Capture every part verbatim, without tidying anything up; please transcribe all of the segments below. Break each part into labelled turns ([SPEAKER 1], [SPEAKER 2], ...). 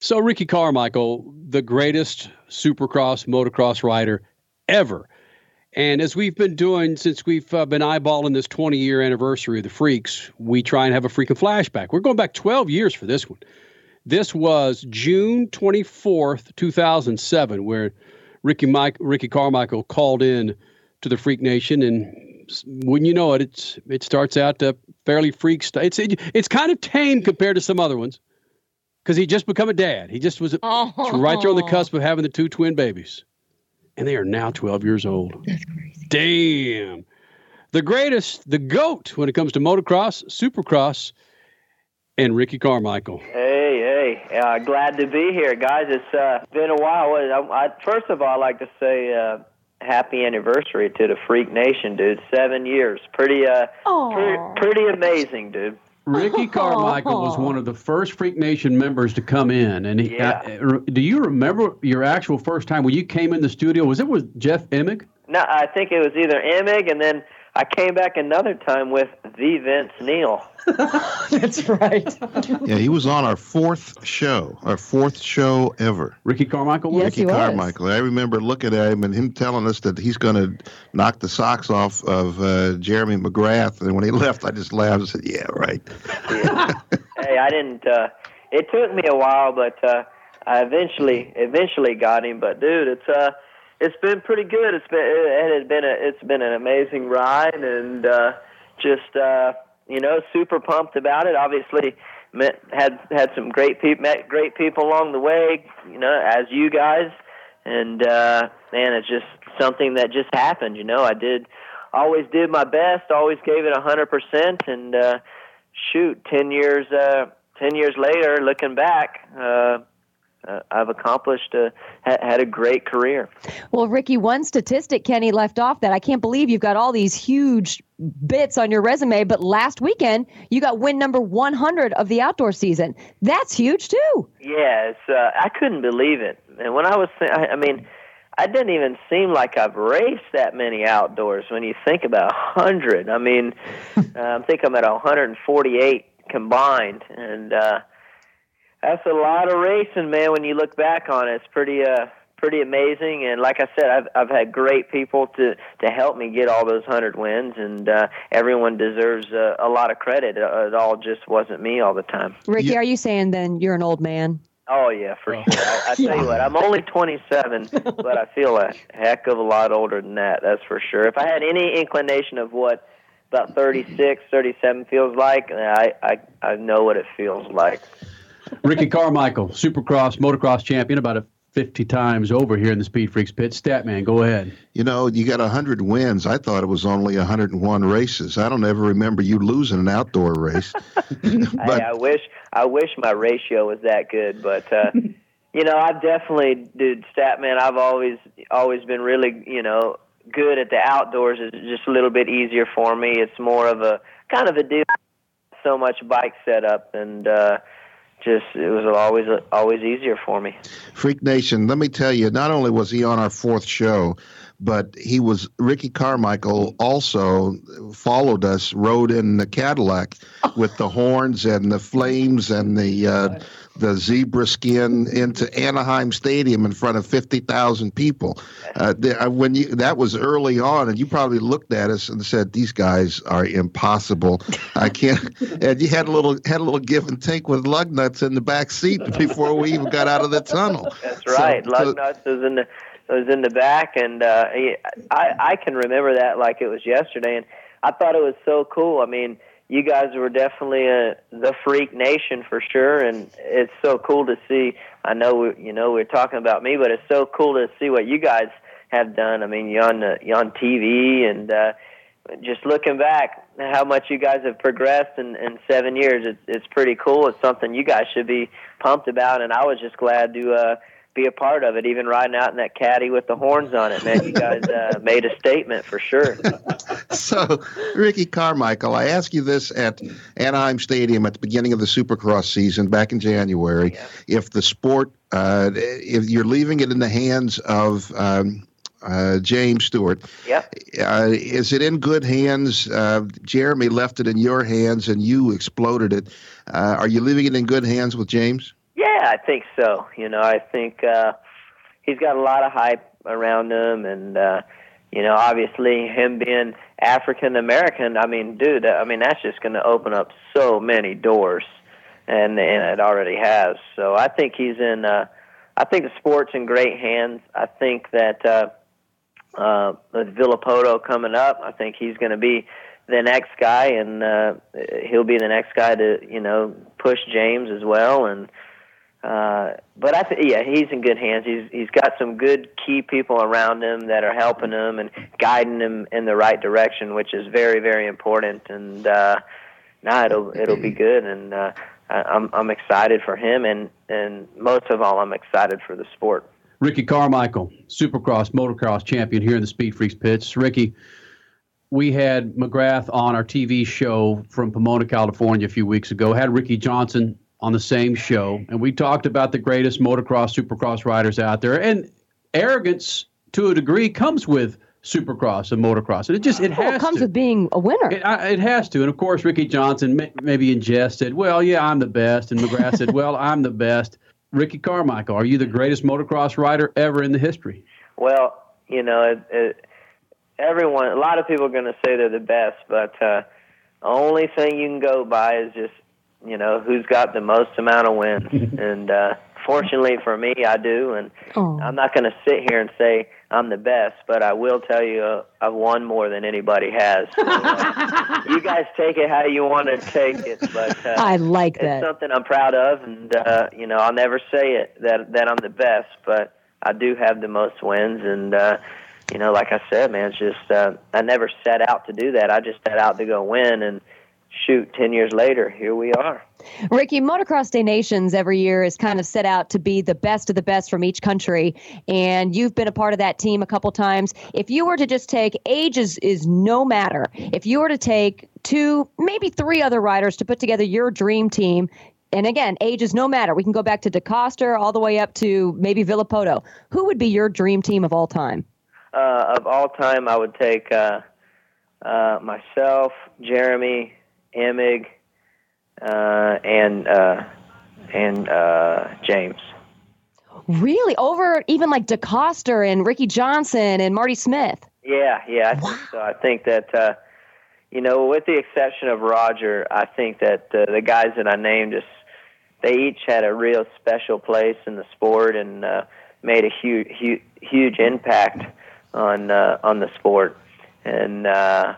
[SPEAKER 1] So Ricky Carmichael, the greatest supercross, motocross rider ever. And as we've been doing since we've uh, been eyeballing this twenty-year anniversary of the Freaks, we try and have a freaking flashback. We're going back twelve years for this one. This was June twenty-fourth, two thousand seven, where Ricky Mike, Ricky Carmichael called in to the Freak Nation, and wouldn't you know it, it's it starts out uh, fairly freak stuff. It's it, it's kind of tame compared to some other ones, because he just become a dad. He just was oh. right there on the cusp of having the two twin babies. And they are now twelve years old.
[SPEAKER 2] That's crazy.
[SPEAKER 1] Damn. The greatest, the GOAT when it comes to motocross, supercross, and Ricky Carmichael.
[SPEAKER 3] Hey, hey. Uh, glad to be here, guys. It's uh, been a while. I, I, first of all, I'd like to say uh, happy anniversary to the Freak Nation, dude. Seven years. Pretty, uh, pretty, pretty amazing, dude.
[SPEAKER 1] Ricky Carmichael was one of the first Freak Nation members to come in. And he,
[SPEAKER 3] yeah.
[SPEAKER 1] uh, do you remember your actual first time when you came in the studio? Was it with Jeff Emig?
[SPEAKER 3] No, I think it was either Emig, and then I came back another time with the Vince Neil.
[SPEAKER 2] That's right.
[SPEAKER 4] Yeah, he was on our fourth show, our fourth show ever.
[SPEAKER 1] Ricky Carmichael was?
[SPEAKER 2] Yes,
[SPEAKER 4] Ricky
[SPEAKER 2] he was.
[SPEAKER 4] Carmichael. I remember looking at him and him telling us that he's going to knock the socks off of uh, Jeremy McGrath. And when he left, I just laughed and said, yeah, right.
[SPEAKER 3] Yeah. Hey, I didn't, uh, it took me a while, but uh, I eventually, eventually got him. But, dude, it's, uh, it's been pretty good. It's been, it has been a, it's been an amazing ride, and uh, just, uh, you know, super pumped about it. Obviously, met, had had some great people, met great people along the way, you know, as you guys. And uh, man, it's just something that just happened. You know, I did, always did my best, always gave it a hundred percent. And uh, shoot, ten years, uh, ten years later, looking back, uh, uh, I've accomplished, uh, ha- had a great career.
[SPEAKER 2] Well, Ricky, one statistic Kenny left off that I can't believe you've got all these huge bits on your resume, but last weekend you got win number one hundred of the outdoor season. That's huge too.
[SPEAKER 3] Yeah, it's, uh, I couldn't believe it. And when I was, I, I mean, I didn't even seem like I've raced that many outdoors when you think about one hundred. I mean, uh, I think I'm at one hundred forty-eight combined, and uh, that's a lot of racing, man. When you look back on it, it's pretty, uh, pretty amazing. And like I said, I've I've had great people to, to help me get all those hundred wins, and uh, everyone deserves uh, a lot of credit. It all just wasn't me all the time.
[SPEAKER 2] Ricky,
[SPEAKER 4] Yeah.
[SPEAKER 2] are you saying then you're an old man?
[SPEAKER 3] Oh yeah, for sure. I, I tell you what, I'm only twenty-seven, but I feel a heck of a lot older than that. That's for sure. If I had any inclination of what about thirty-six, thirty-seven feels like, I I, I know what it feels like.
[SPEAKER 1] Ricky Carmichael, Supercross, motocross champion, about a fifty times over here in the Speed Freaks pit. Statman, go ahead.
[SPEAKER 4] You know, you got one hundred wins. I thought it was only one hundred one races. I don't ever remember you losing an outdoor race.
[SPEAKER 3] But, I, I wish I wish my ratio was that good, but uh, you know, I've definitely, dude, Statman, I've always always been really, you know, good at the outdoors. It's just a little bit easier for me. It's more of a kind of a deal. So much bike setup, and uh, just it was always always easier for me.
[SPEAKER 4] Freak Nation, let me tell you, not only was he on our fourth show, but he was, Ricky Carmichael also followed us, rode in the Cadillac with the horns and the flames and the uh, the zebra skin into Anaheim Stadium in front of fifty thousand people. Uh, the, when you that was early on, and you probably looked at us and said, "These guys are impossible. I can't." And you had a little had a little give and take with Lugnuts in the back seat before we even got out of the tunnel.
[SPEAKER 3] That's right. So, Lugnuts so, was in the was in the back, and uh, he, I I can remember that like it was yesterday, and I thought it was so cool. I mean, you guys were definitely a, the Freak Nation for sure, and it's so cool to see. I know we, you know we're talking about me, but it's so cool to see what you guys have done. I mean, you're on the, you're on T V, and uh, just looking back, how much you guys have progressed in, in seven years. It's it's pretty cool. It's something you guys should be pumped about, and I was just glad to uh, be a part of it, even riding out in that caddy with the horns on it, man. You guys uh, made a statement for sure.
[SPEAKER 4] So, Ricky Carmichael, I asked you this at Anaheim Stadium at the beginning of the Supercross season back in January.
[SPEAKER 3] Yeah.
[SPEAKER 4] If the sport, uh, if you're leaving it in the hands of um, uh, James Stewart,
[SPEAKER 3] Yep.
[SPEAKER 4] uh, is it in good hands? Uh, Jeremy left it in your hands and you exploded it. Uh, are you leaving it in good hands with James?
[SPEAKER 3] Yeah, Yeah, I think so. You know, I think uh, he's got a lot of hype around him, and uh, you know, obviously him being African American. I mean, dude, I mean that's just going to open up so many doors, and and it already has. So I think he's in. Uh, I think the sport's in great hands. I think that uh, uh, with Villopoto coming up, I think he's going to be the next guy, and uh, he'll be the next guy to you know push James as well, and. Uh, but I th- yeah, he's in good hands. He's he's got some good key people around him that are helping him and guiding him in the right direction, which is very very important. And uh, nah, it'll it'll be good. And uh, I, I'm I'm excited for him, and and most of all, I'm excited for the sport.
[SPEAKER 1] Ricky Carmichael, Supercross, motocross champion here in the Speed Freaks pits. Ricky, we had McGrath on our T V show from Pomona, California a few weeks ago. Had Ricky Johnson on the same show, and we talked about the greatest motocross, supercross riders out there. And arrogance, to a degree, comes with supercross and motocross. And it just, it has
[SPEAKER 2] well, it comes
[SPEAKER 1] to.
[SPEAKER 2] with being a winner.
[SPEAKER 1] It, I, it has to. And of course, Ricky Johnson, may, maybe in jest, said, well, yeah, I'm the best. And McGrath said, well, I'm the best. Ricky Carmichael, are you the greatest motocross rider ever in the history?
[SPEAKER 3] Well, you know, it, it, everyone, a lot of people are going to say they're the best, but uh, the only thing you can go by is just, you know, who's got the most amount of wins. And uh, fortunately for me, I do. And
[SPEAKER 2] oh.
[SPEAKER 3] I'm not going to sit here and say I'm the best, but I will tell you uh, I've won more than anybody has. So, uh, you guys take it how you want to take it. But uh,
[SPEAKER 2] I like that.
[SPEAKER 3] It's something I'm proud of. And, uh, you know, I'll never say it that, that I'm the best, but I do have the most wins. And, uh, you know, like I said, man, it's just uh, I never set out to do that. I just set out to go win, and shoot, ten years later, here we are.
[SPEAKER 2] Ricky, Motocross Day Nations every year is kind of set out to be the best of the best from each country, and you've been a part of that team a couple times. If you were to just take, age is, is no matter, if you were to take two, maybe three other riders to put together your dream team, and again, age is no matter. We can go back to DeCoster all the way up to maybe Villopoto. Who would be your dream team of all time?
[SPEAKER 3] Uh, of all time, I would take uh, uh, myself, Jeremy, Emig, uh, and uh, and uh, James.
[SPEAKER 2] Really? Over even like DeCoster and Ricky Johnson and Marty Smith?
[SPEAKER 3] Yeah, yeah, I
[SPEAKER 2] wow.
[SPEAKER 3] think so. I think that, uh, you know, with the exception of Roger, I think that uh, the guys that I named, just they each had a real special place in the sport and uh, made a huge, huge, huge impact on uh, on the sport. And uh,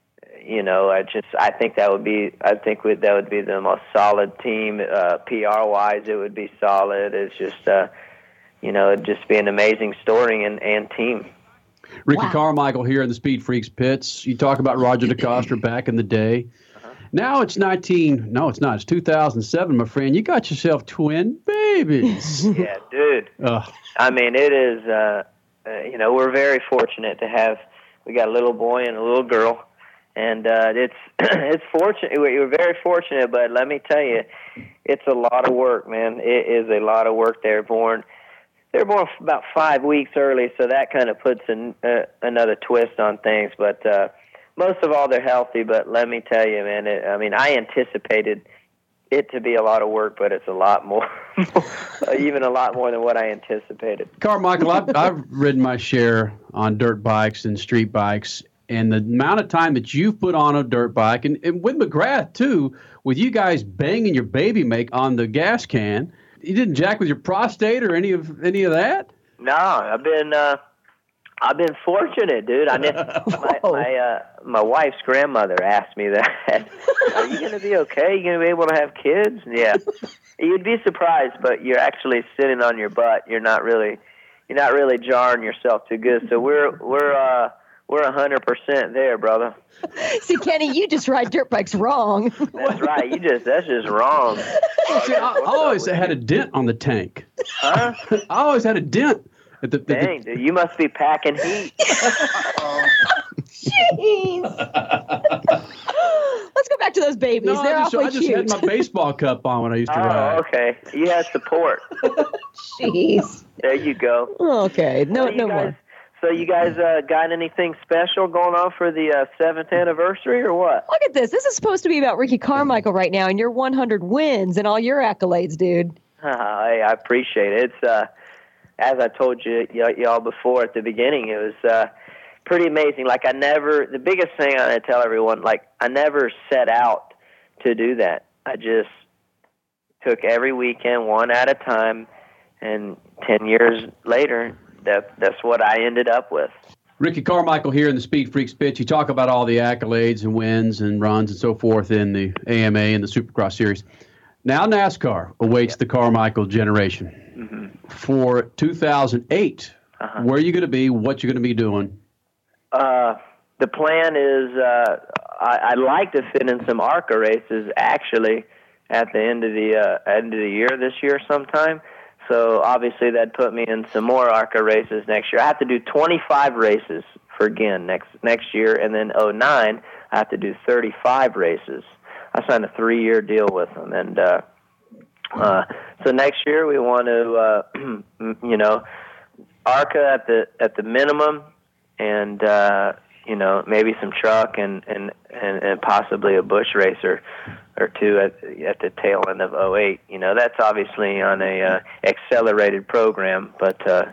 [SPEAKER 3] You know, I just I think that would be I think we, that would be the most solid team. Uh, P R wise, it would be solid. It's just uh, you know, it'd just be an amazing story and, and team.
[SPEAKER 1] Ricky
[SPEAKER 2] wow.
[SPEAKER 1] Carmichael here in the Speed Freaks pits. You talk about Roger DeCoster back in the day. Uh-huh. Now it's nineteen. No, it's not. It's two thousand seven, my friend. You got yourself twin babies.
[SPEAKER 3] Yeah, dude.
[SPEAKER 1] Ugh.
[SPEAKER 3] I mean, it is. Uh, uh, you know, we're very fortunate to have. We got a little boy and a little girl. And uh, it's it's fortunate. We're very fortunate, but let me tell you, it's a lot of work, man. It is a lot of work. They're born, they're born about five weeks early, so that kind of puts an, uh, another twist on things. But uh, most of all, they're healthy. But let me tell you, man. It, I mean, I anticipated it to be a lot of work, but it's a lot more, even a lot more than what I anticipated.
[SPEAKER 1] Carmichael, I've, I've ridden my share on dirt bikes and street bikes. And the amount of time that you've put on a dirt bike, and, and with McGrath, too, with you guys banging your baby make on the gas can, you didn't jack with your prostate or any of any of that?
[SPEAKER 3] No, I've been uh, I've been fortunate, dude. I ne- my my, uh, my wife's grandmother asked me that. Are you going to be okay? Are you going to be able to have kids? Yeah. You'd be surprised, but you're actually sitting on your butt. You're not really you're not really jarring yourself too good. So we're we're uh We're one hundred percent there, brother.
[SPEAKER 2] See, Kenny, you just ride dirt bikes wrong.
[SPEAKER 3] That's right. You just that's just wrong.
[SPEAKER 1] See, I, I always had a dent on the tank.
[SPEAKER 3] Huh?
[SPEAKER 1] I always had a dent. At the, the,
[SPEAKER 3] Dang, dude, you must be packing heat.
[SPEAKER 2] Jeez. Let's go back to those babies.
[SPEAKER 1] No,
[SPEAKER 2] They're
[SPEAKER 1] I just,
[SPEAKER 2] awfully
[SPEAKER 1] I just
[SPEAKER 2] cute.
[SPEAKER 1] had my baseball cup on when I used to
[SPEAKER 3] Oh,
[SPEAKER 1] ride.
[SPEAKER 3] okay. You had support.
[SPEAKER 2] Jeez.
[SPEAKER 3] There you go.
[SPEAKER 2] Okay. No,
[SPEAKER 3] So you
[SPEAKER 2] no
[SPEAKER 3] guys,
[SPEAKER 2] more.
[SPEAKER 3] So you guys uh, got anything special going on for the uh, seventh anniversary or what?
[SPEAKER 2] Look at this. This is supposed to be about Ricky Carmichael right now and your one hundred wins and all your accolades, dude.
[SPEAKER 3] I, I appreciate it. It's uh, as I told you y- y'all before at the beginning, it was uh, pretty amazing. Like I never, the biggest thing I tell everyone, like I never set out to do that. I just took every weekend one at a time, and ten years later, that that's what I ended up with.
[SPEAKER 1] Ricky Carmichael here in the Speed Freaks pitch. You talk about all the accolades and wins and runs and so forth in the A M A and the Supercross Series. Now NASCAR awaits yep. the Carmichael generation. Mm-hmm. For two thousand eight, uh-huh. where are you going to be? What you're going to be doing?
[SPEAKER 3] Uh, the plan is uh, I, I'd like to fit in some ARCA races actually at the end of the uh, end of the year this year sometime. So obviously that'd put me in some more ARCA races next year. I have to do twenty-five races for Ginn next next year, and then oh nine I have to do thirty-five races. I signed a three-year deal with them, and uh, uh, so next year we want to, uh, you know, ARCA at the at the minimum, and uh, you know maybe some truck and and, and, and possibly a bush racer or two at at the tail end of oh eight. You know, that's obviously on a uh, accelerated program, but uh,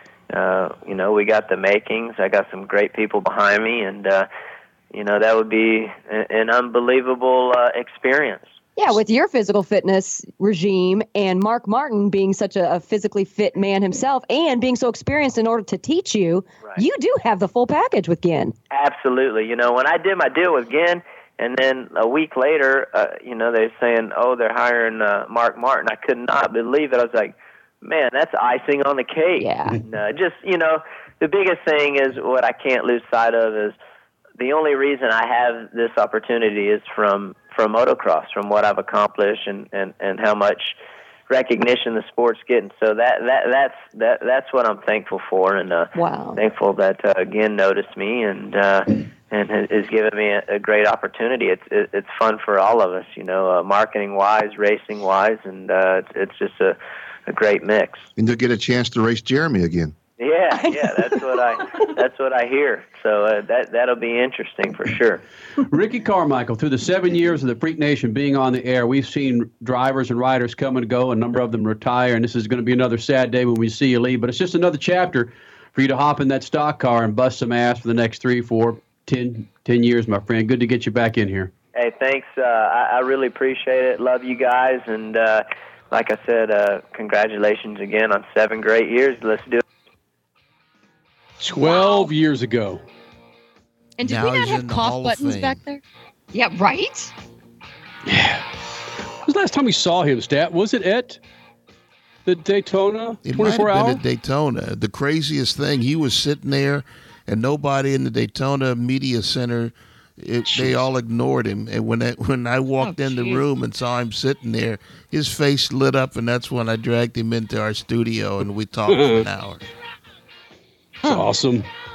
[SPEAKER 3] uh, you know we got the makings. I got some great people behind me, and uh, you know that would be an unbelievable uh, experience.
[SPEAKER 2] Yeah, with your physical fitness regime and Mark Martin being such a, a physically fit man himself and being so experienced in order to teach you, right. you do have the full package with Ginn.
[SPEAKER 3] Absolutely. You know, when I did my deal with Ginn, and then a week later, uh, you know, they're saying, oh, they're hiring uh, Mark Martin. I could not believe it. I was like, man, that's icing on the cake.
[SPEAKER 2] Yeah.
[SPEAKER 3] And, uh, just, you know, the biggest thing is what I can't lose sight of is the only reason I have this opportunity is from, from motocross, from what I've accomplished and, and, and how much recognition the sport's getting. So that, that that's that that's what I'm thankful for, and uh,
[SPEAKER 2] wow.
[SPEAKER 3] thankful that uh, Ginn noticed me and uh, and has given me a, a great opportunity. It's it, it's fun for all of us, you know, uh, marketing wise, racing wise, and uh, it's, it's just a, a great mix.
[SPEAKER 4] And you'll get a chance to race Jeremy again.
[SPEAKER 3] Yeah, yeah, that's what I that's what I hear. So uh, that that'll be interesting for sure.
[SPEAKER 1] Ricky Carmichael, through the seven years of the Freak Nation being on the air, we've seen drivers and riders come and go. A number of them retire, and this is going to be another sad day when we see you leave. But it's just another chapter for you to hop in that stock car and bust some ass for the next three, four, ten, ten years, my friend. Good to get you back in here.
[SPEAKER 3] Hey, thanks. Uh, I, I really appreciate it. Love you guys, and uh, like I said, uh, congratulations again on seven great years. Let's do it.
[SPEAKER 1] Twelve wow. years ago.
[SPEAKER 5] And did
[SPEAKER 6] now
[SPEAKER 5] we not have cough buttons back there? Yeah, right?
[SPEAKER 1] Yeah. When was the last time we saw him, Stat? Was it at the Daytona
[SPEAKER 6] it
[SPEAKER 1] twenty-four
[SPEAKER 6] might have
[SPEAKER 1] hour?
[SPEAKER 6] been at Daytona. The craziest thing, he was sitting there, and nobody in the Daytona Media Center, it, they all ignored him. And when I, when I walked oh, in the room and saw him sitting there, his face lit up, and that's when I dragged him into our studio, and we talked for an hour.
[SPEAKER 1] That's awesome.